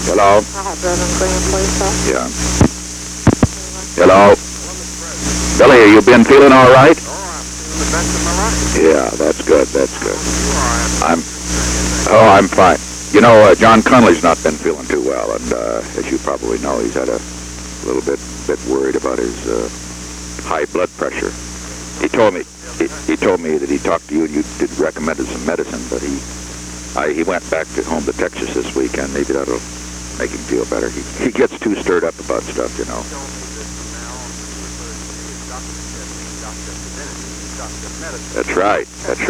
Hello? Yeah. Hello? Billy, have you been feeling all right? Yeah, that's good, that's good. I'm fine. You know, John Connolly's not been feeling too well, and as you probably know, he's had a little bit worried about his high blood pressure. He told me that he talked to you and you did recommended some medicine, but he went back home to Texas this weekend. Maybe that'll make him feel better. He gets too stirred up about stuff, you know. That's right.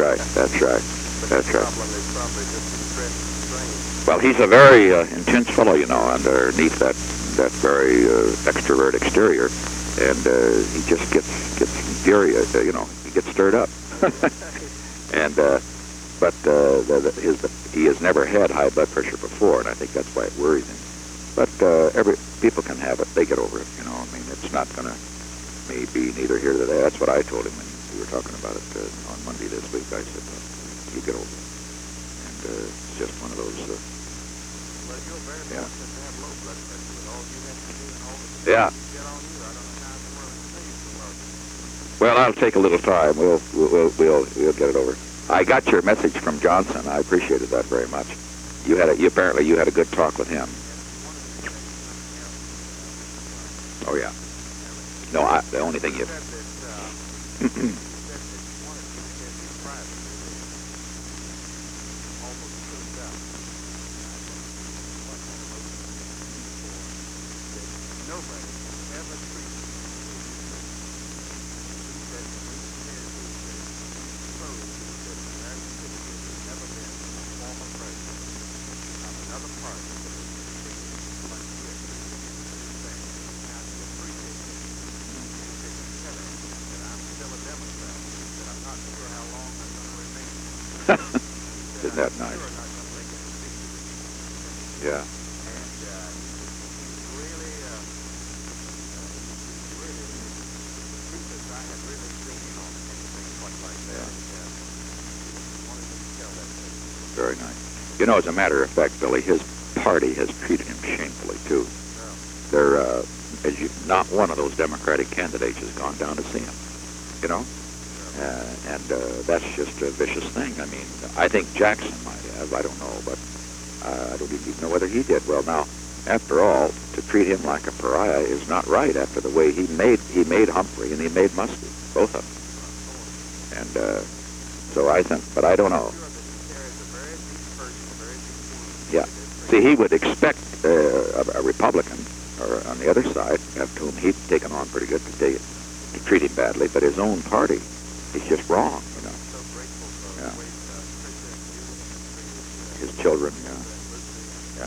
Well, he's a very intense fellow, you know, underneath that very extrovert exterior, and he just gets furious, you know. He gets stirred up, and but he has never had high blood pressure before, and I think that's why it worries him. But people can have it; they get over it, you know. I mean, it's not going to be neither here nor there. That's what I told him when we were talking about it on Monday this week. I said, "You get over it," and it's just one of those. Yeah. Yeah. Well, I'll take a little time. We'll get it over. I got your message from Johnson. I appreciated that very much. Apparently you had a good talk with him. Oh yeah. No, the only thing you. Isn't that nice? Yeah. Very nice. You know, as a matter of fact, Billy, his party has treated him shamefully, too. Not one of those Democratic candidates has gone down to see him, you know? And that's just a vicious thing. I mean, I think Jackson might have. I don't know, but I don't even know whether he did. Well, now, after all, to treat him like a pariah is not right after the way he made Humphrey and he made Muskie, both of them. And so I think, but I don't know. Yeah. See, he would expect a Republican, or on the other side, whom he'd taken on pretty good to treat him badly, but his own party. He's just wrong, you know. Yeah. His children, yeah.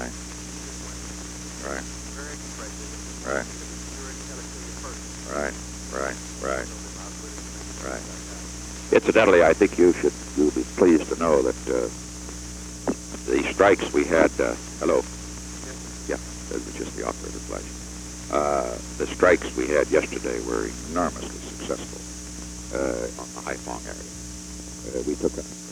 Right. Incidentally, I think you'll be pleased to know that the strikes we had. Hello. Yeah, this is just the operator flash. The strikes we had yesterday were enormously successful. On the Haiphong area. We took